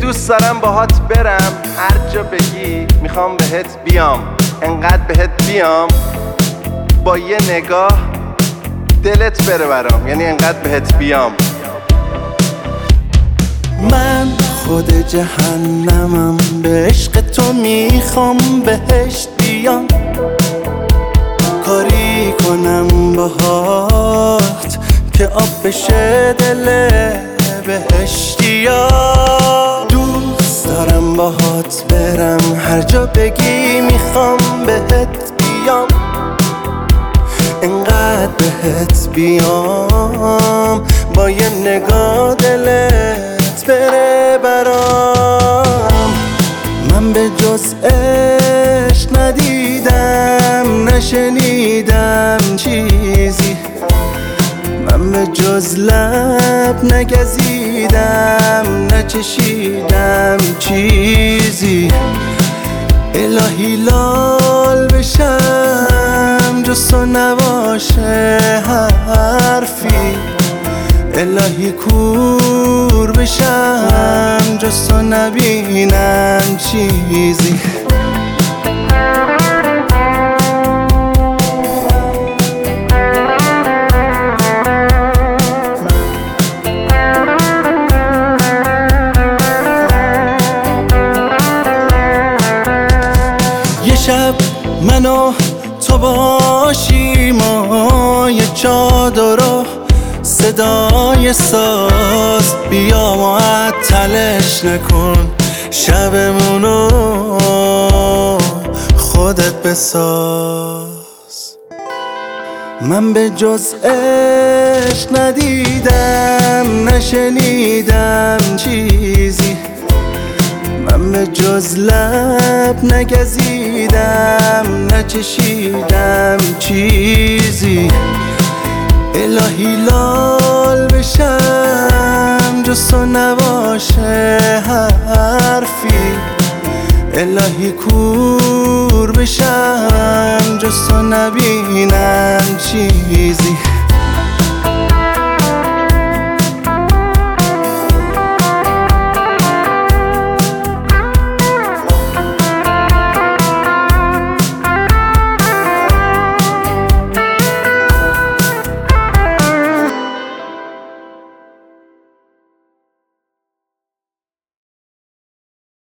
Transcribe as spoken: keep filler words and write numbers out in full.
دوست دارم باهات برم هر جا بگی میخوام بهت بیام، انقدر بهت بیام با یه نگاه دلت بره برام، یعنی انقدر بهت بیام. من خود جهنمم، به عشق تو میخوام بهشت بیام. کاری کنم باهات که آب بشه دل بهشتیا. دوست دارم باهات برم هر جا بگی میخوام بهت بیام، انقدر بهت بیام با یه نگاه دلت بره برام. من به جز عشق ندیدم نشنیدم چیزی، من به جز لب نگزیدم نچشیدم چیزی. الهی لال بشم جز تو نباشه حرفی، الهی کور بشم جز تو نبینم چیزی. یه شب من و تو باشیم و یه چادر و صدای ساز، بیا معطلش نکن شبمونو خودت بساز. من به جز عشق ندیدم نشنیدم چیزی، من به جز لب نگزیدم نچشیدم چیزی. الهی لال بشم جز تو نباشه حرفی، الهی کور بشم جز تو نبینم چیزی.